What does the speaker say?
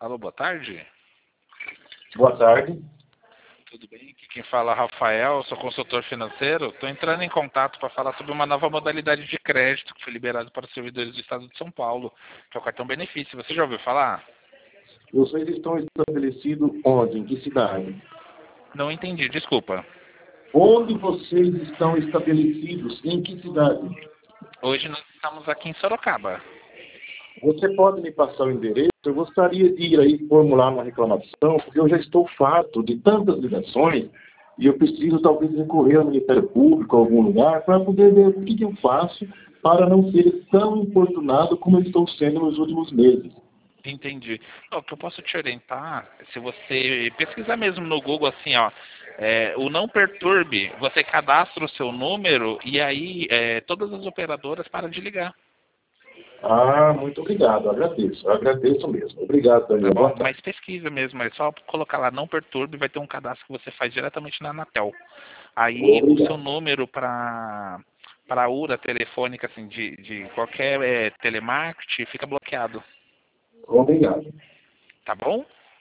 Alô, boa tarde. Boa tarde. Tudo bem? Aqui quem fala é Rafael, sou consultor financeiro. Estou entrando em contato para falar sobre uma nova modalidade de crédito que foi liberado para os servidores do Estado de São Paulo, que é o cartão benefício. Você já ouviu falar? Vocês estão estabelecidos onde? Em que cidade? Não entendi, desculpa. Onde vocês estão estabelecidos? Em que cidade? Hoje nós estamos aqui em Sorocaba. Você pode me passar o endereço? Eu gostaria de ir aí formular uma reclamação, porque eu já estou farto de tantas ligações e eu preciso talvez recorrer ao Ministério Público, a algum lugar, para poder ver o que eu faço para não ser tão importunado como eu estou sendo nos últimos meses. Entendi. O que eu posso te orientar, se você pesquisar mesmo no Google assim, ó, o Não Perturbe, você cadastra o seu número e aí todas as operadoras param de ligar. Ah, muito obrigado, agradeço. Agradeço mesmo. Obrigado, Tá Daniel. Boa bom? tarde. Mas pesquisa mesmo, é só colocar lá Não Perturbe, vai ter um cadastro que você faz diretamente na Anatel. Aí o seu Obrigado. número para a URA telefônica, assim, de qualquer telemarketing, fica bloqueado. Obrigado. Tá bom?